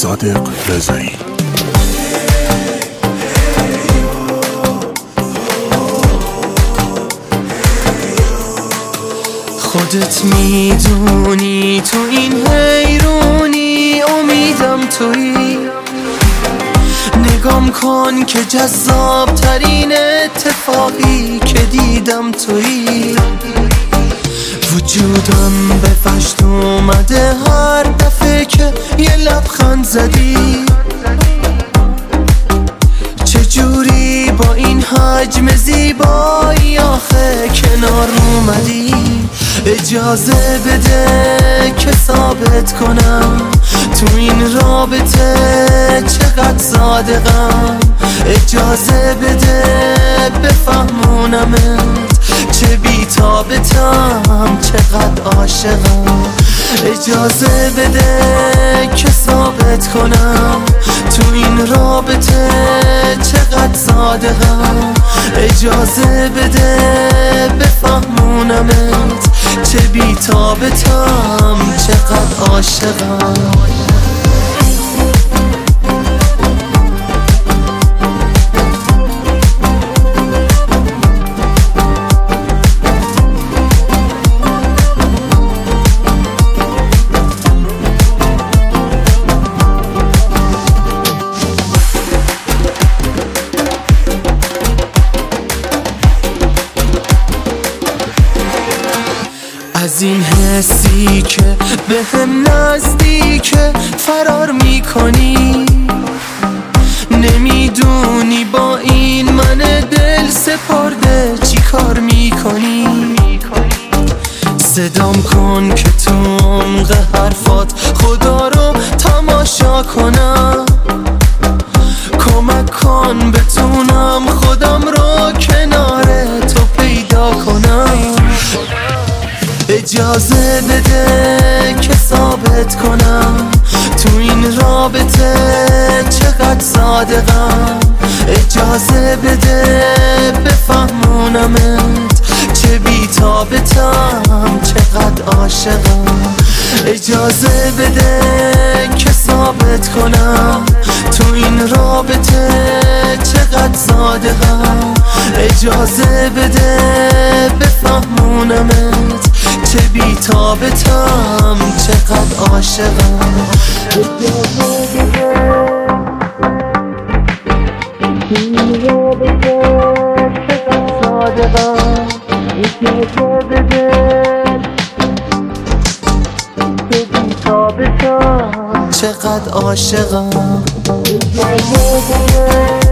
صادق رضایی. خودت میدونی تو این حیرونی، امیدم تویی. نگام کن که جذاب ترین اتفاقی که دیدم تویی. وجودم به فشت اومده هر دفعه که یه لبخند زدی. چجوری با این حجم زیبایی آخه کنار اومدی؟ اجازه بده که ثابت کنم تو این رابطه چقدر صادقم. اجازه بده بفهمونمت چه بی‌تابتم، چقدر عاشقم. اجازه بده که ثابت کنم تو این رابطه چقدر صادقم. اجازه بده بفهمونمت چه بی‌تابتم، چقدر عاشقم. از این حسی که به هم نزدیکه فرار میکنی. نمیدونی با این من دل سپرده چی کار میکنی. صدام کن که تو عمق حرفات خدا رو تماشا کنم. کمک کن بتونم خودم رو کنار تو پیدا کنم. اجازه بده که ثابت کنم تو این رابطه چقدر صادقم. اجازه بده بفهمونمت چه بی‌تابتم، چقدر عاشقم. اجازه بده که ثابت کنم تو این رابطه چقدر صادقم. اجازه بده بفهمونمت چه بی‌تابتم، چقدر عاشقم. اجازه بده این رابطه چقدر صادقم. اجازه بده چه بی‌تابتم، چقدر عاشقم. اجازه بده